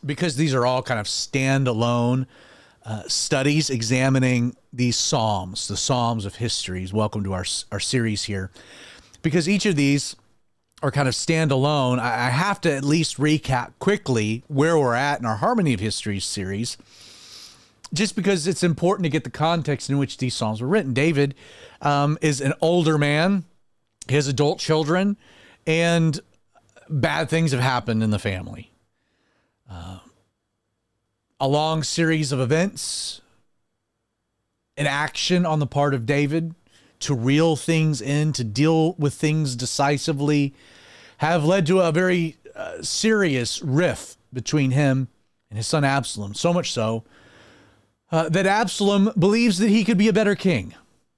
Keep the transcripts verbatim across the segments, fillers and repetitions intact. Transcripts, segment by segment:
because these are all kind of standalone uh, studies examining these Psalms, the Psalms of histories. Welcome to our, our series here. Because each of these are kind of standalone, I, I have to at least recap quickly where we're at in our Harmony of Histories series, just because it's important to get the context in which these Psalms were written. David um, is an older man, he has adult children, and bad things have happened in the family. Uh, a long series of events, an action on the part of David to reel things in, to deal with things decisively, have led to a very uh, serious rift between him and his son Absalom. So much so uh, that Absalom believes that he could be a better king.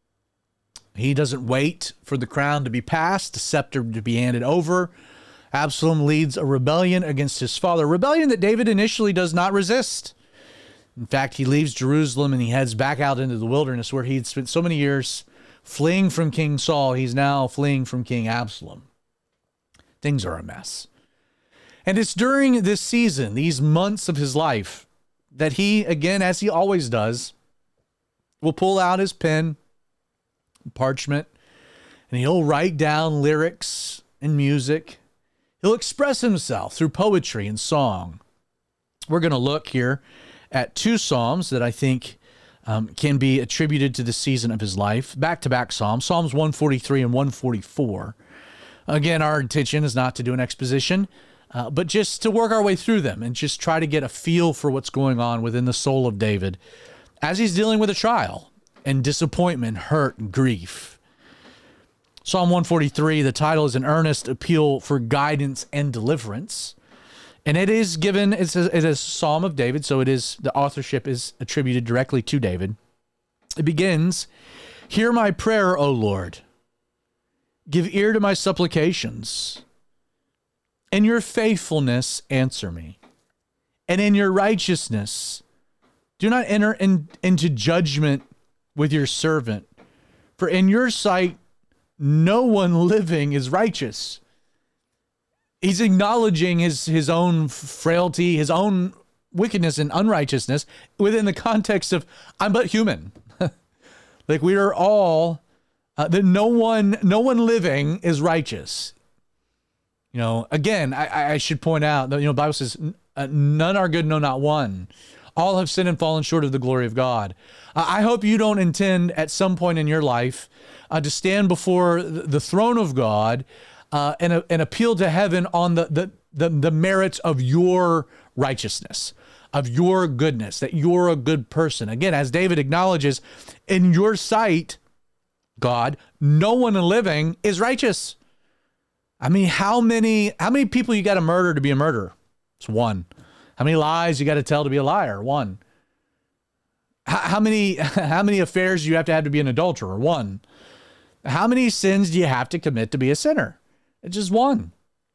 He doesn't wait for the crown to be passed, the scepter to be handed over. Absalom leads a rebellion against his father, a rebellion that David initially does not resist. In fact, he leaves Jerusalem and he heads back out into the wilderness where he'd spent so many years fleeing from King Saul. He's now fleeing from King Absalom. Things are a mess. And it's during this season, these months of his life, that he, again, as he always does, will pull out his pen, parchment, and he'll write down lyrics and music. He'll express himself through poetry and song. We're going to look here at two Psalms that I think um, can be attributed to the season of his life. Back-to-back Psalms, Psalms one forty-three and one forty-four. Again, our intention is not to do an exposition, uh, but just to work our way through them and just try to get a feel for what's going on within the soul of David as he's dealing with a trial and disappointment, hurt, and grief. Psalm one forty-three, the title is an earnest appeal for guidance and deliverance. And it is given, it's a, it's a Psalm of David, so it is, the authorship is attributed directly to David. It begins, "Hear my prayer, O Lord. Give ear to my supplications. In your faithfulness, answer me. And in your righteousness, do not enter in, into judgment with your servant. For in your sight, no one living is righteous." He's acknowledging his, his own frailty, his own wickedness and unrighteousness within the context of, I'm but human. Like we are all, uh, that no one, no one living is righteous. You know, again, I, I should point out that, you know, the Bible says, none are good, no, not one. All have sinned and fallen short of the glory of God. Uh, I hope you don't intend at some point in your life uh, to stand before the throne of God uh, and, uh, and appeal to heaven on the, the, the, the merits of your righteousness, of your goodness, that you're a good person. Again, as David acknowledges, in your sight, God, no one living is righteous. I mean, how many, how many people you got to murder to be a murderer? It's one. How many lies you got to tell to be a liar? One. How, how many, how many affairs do you have to have to be an adulterer? One. How many sins do you have to commit to be a sinner? It's just one.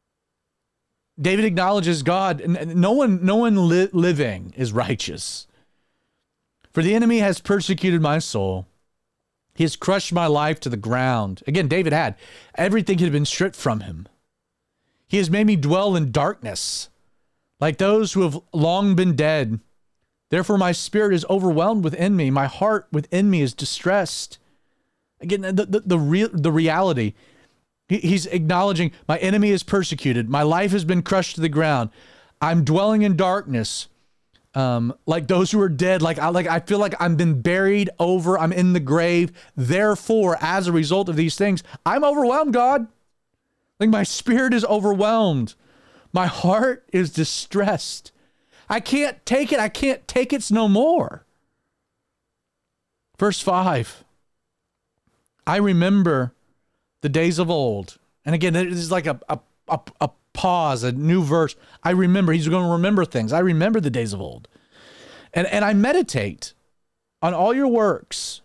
David acknowledges God, no one, no one li- living is righteous. For the enemy has persecuted my soul. He has crushed my life to the ground. Again, David had everything had been stripped from him. He has made me dwell in darkness, like those who have long been dead. Therefore, my spirit is overwhelmed within me. My heart within me is distressed. Again, the, the, the, real, the reality, he, he's acknowledging my enemy is persecuted. My life has been crushed to the ground. I'm dwelling in darkness, um, like those who are dead. Like I, like I feel like I've been buried over. I'm in the grave. Therefore, as a result of these things, I'm overwhelmed, God. Like my spirit is overwhelmed. My heart is distressed. I can't take it. I can't take it no more. Verse five. I remember the days of old. And again, this is like a, a, a, a pause, a new verse. I remember. He's going to remember things. I remember the days of old. And, and I meditate on all your works.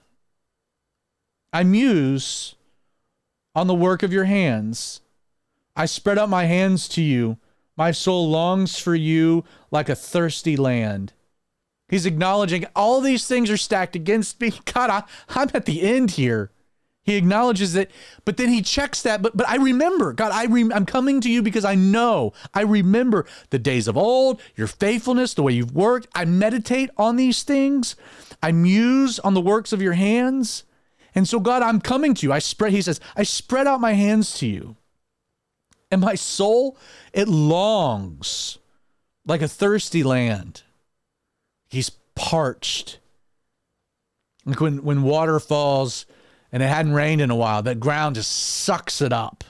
I muse on the work of your hands. I spread out my hands to you. My soul longs for you like a thirsty land. He's acknowledging all these things are stacked against me. God, I, I'm at the end here. He acknowledges it, but then he checks that. But but I remember, God, I rem- I'm coming to you because I know, I remember the days of old, your faithfulness, the way you've worked. I meditate on these things. I muse on the works of your hands. And so, God, I'm coming to you. I spread, he says, I spread out my hands to you. And my soul, it longs like a thirsty land. He's parched. Like when, when water falls and it hadn't rained in a while, that ground just sucks it up.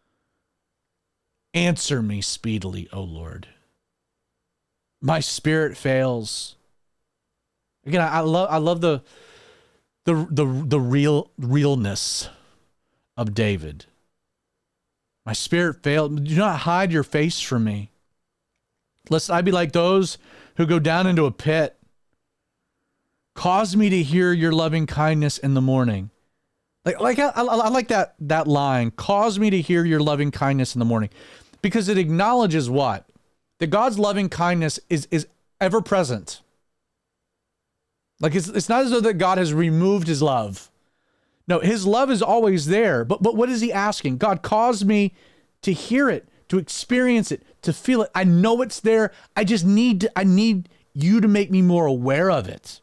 Answer me speedily, O Lord. My spirit fails. Again, I, I love I love the the the the real realness of David. My spirit failed. Do not hide your face from me, lest I be like those who go down into a pit. Cause me to hear your loving kindness in the morning. Like, like I, I, I like that that line. Cause me to hear your loving kindness in the morning, because it acknowledges what? That God's loving kindness is is ever present. Like it's it's not as though that God has removed his love. No, his love is always there. But but what is he asking? God, cause me to hear it, to experience it, to feel it. I know it's there. I just need to, I need you to make me more aware of it.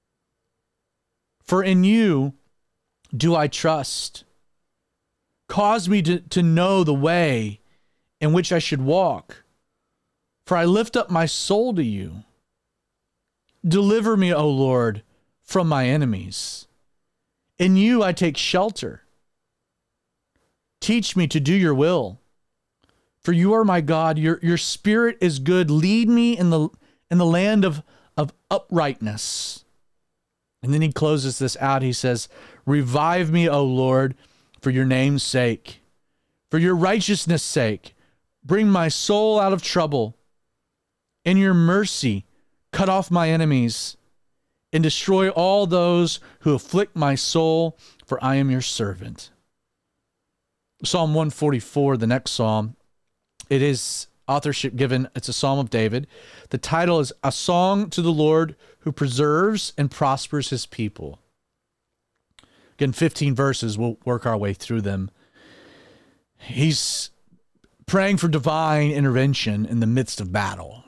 For in you do I trust. Cause me to, to know the way in which I should walk. For I lift up my soul to you. Deliver me, O Lord, from my enemies. In you I take shelter. Teach me to do your will. For you are my God. Your, your spirit is good. Lead me in the, in the land of, of uprightness. And then he closes this out. He says, revive me, O Lord, for your name's sake. For your righteousness' sake. Bring my soul out of trouble. In your mercy, cut off my enemies and destroy all those who afflict my soul, for I am your servant. Psalm one forty-four, the next psalm, it is authorship given. It's a psalm of David. The title is A Song to the Lord Who Preserves and Prospers His People. Again, fifteen verses. We'll work our way through them. He's praying for divine intervention in the midst of battle.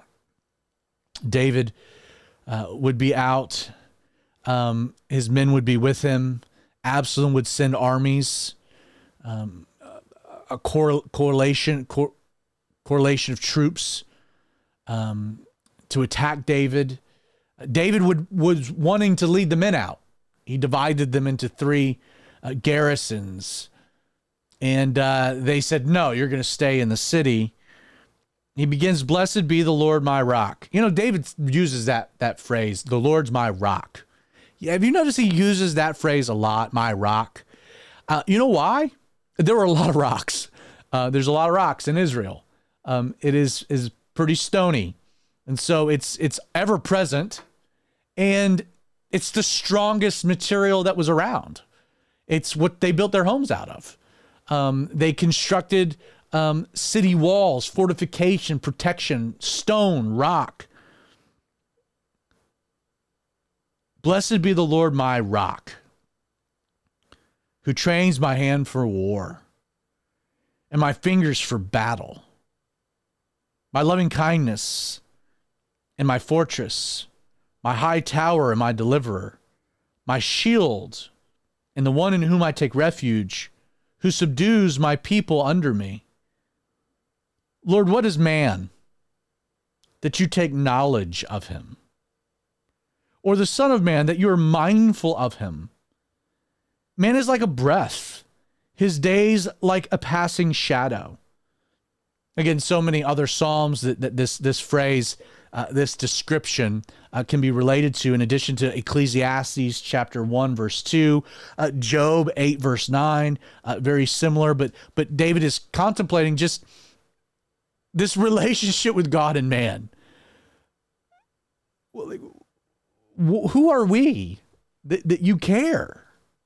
David uh, would be out. Um, his men would be with him. Absalom would send armies. Um, a cor- correlation cor- correlation of troops um, to attack David. David would was wanting to lead the men out. He divided them into three uh, garrisons. And uh, they said, no, you're going to stay in the city. He begins, blessed be the Lord my rock. You know, David uses that that phrase, the Lord's my rock. Yeah, have you noticed he uses that phrase a lot, my rock? Uh, you know why? There were a lot of rocks. Uh, there's a lot of rocks in Israel. Um, it is is pretty stony. And so it's it's ever present. And it's the strongest material that was around. It's what they built their homes out of. Um, they constructed um, city walls, fortification, protection, stone, rock. Blessed be the Lord my rock, who trains my hand for war and my fingers for battle. My loving kindness and my fortress, my high tower and my deliverer, my shield and the one in whom I take refuge, who subdues my people under me. Lord, what is man that you take knowledge of him? Or the son of man that you are mindful of him? Man is like a breath, his days like a passing shadow. Again, so many other psalms that, that this, this phrase, uh, this description uh, can be related to, in addition to Ecclesiastes chapter one, verse two, uh, Job eight, verse nine, uh, very similar, but, but David is contemplating just this relationship with God and man. Well, like, who are we that, that you care?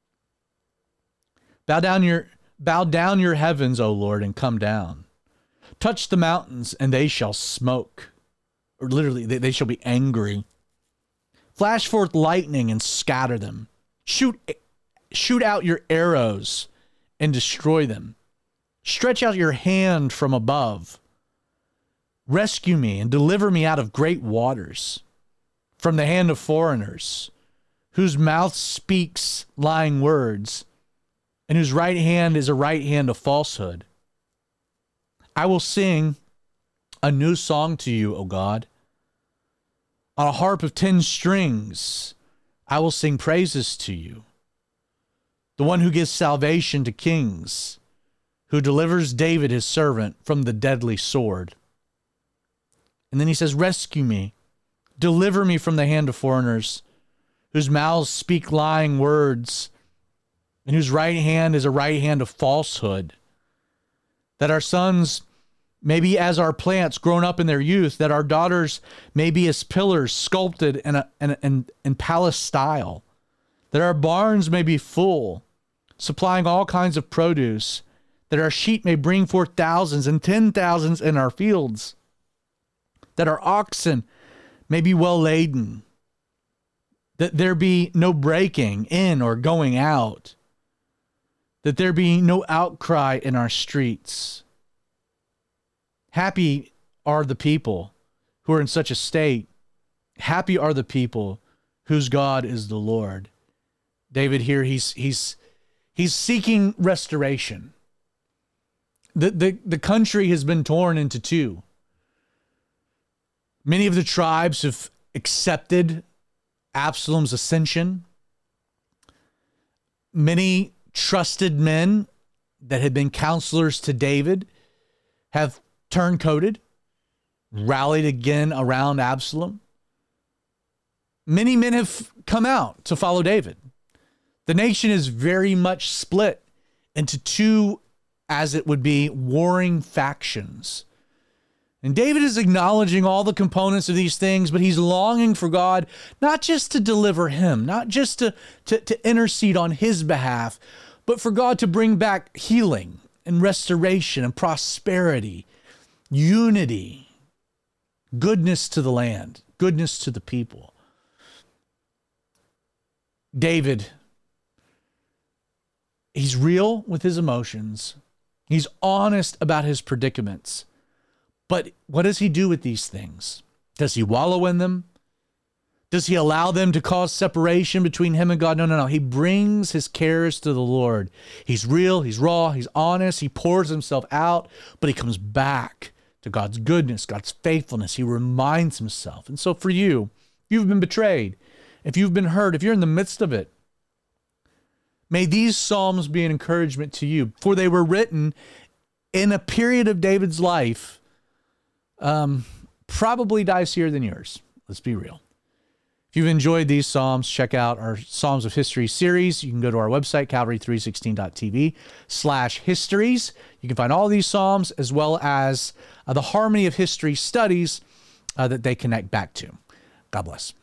Bow down your, bow down your heavens, O Lord, and come down. Touch the mountains, and they shall smoke. Or literally, they, they shall be angry. Flash forth lightning and scatter them. Shoot, shoot out your arrows and destroy them. Stretch out your hand from above. Rescue me and deliver me out of great waters, from the hand of foreigners, whose mouth speaks lying words, and whose right hand is a right hand of falsehood. I will sing a new song to you, O God. On a harp of ten strings, I will sing praises to you. The one who gives salvation to kings, who delivers David his servant from the deadly sword. And then he says, rescue me, deliver me from the hand of foreigners, whose mouths speak lying words, and whose right hand is a right hand of falsehood. That our sons may be as our plants grown up in their youth, that our daughters may be as pillars sculpted in, a, in, in, in palace style, that our barns may be full, supplying all kinds of produce, that our sheep may bring forth thousands and ten thousands in our fields, that our oxen may be well laden, that there be no breaking in or going out, that there be no outcry in our streets. Happy are the people who are in such a state. Happy are the people whose God is the Lord. David here, he's he's he's seeking restoration. The, the, the country has been torn into two. Many of the tribes have accepted Absalom's ascension. Many trusted men that had been counselors to David have turncoated, rallied again around Absalom. Many men have come out to follow David. The nation is very much split into two, as it would be, warring factions. And David is acknowledging all the components of these things, but he's longing for God not just to deliver him, not just to, to, to intercede on his behalf, but for God to bring back healing and restoration and prosperity, unity, goodness to the land, goodness to the people. David, he's real with his emotions. He's honest about his predicaments. But what does he do with these things? Does he wallow in them? Does he allow them to cause separation between him and God? No, no, no. He brings his cares to the Lord. He's real, he's raw, he's honest, he pours himself out, but he comes back to God's goodness, God's faithfulness. He reminds himself. And so for you, if you've been betrayed, if you've been hurt, if you're in the midst of it, may these Psalms be an encouragement to you, for they were written in a period of David's life Um, probably dicier than yours. Let's be real. If you've enjoyed these Psalms, check out our Psalms of History series. You can go to our website, calvary three sixteen dot t v slash histories. You can find all these Psalms as well as uh, the Harmony of History studies uh, that they connect back to. God bless.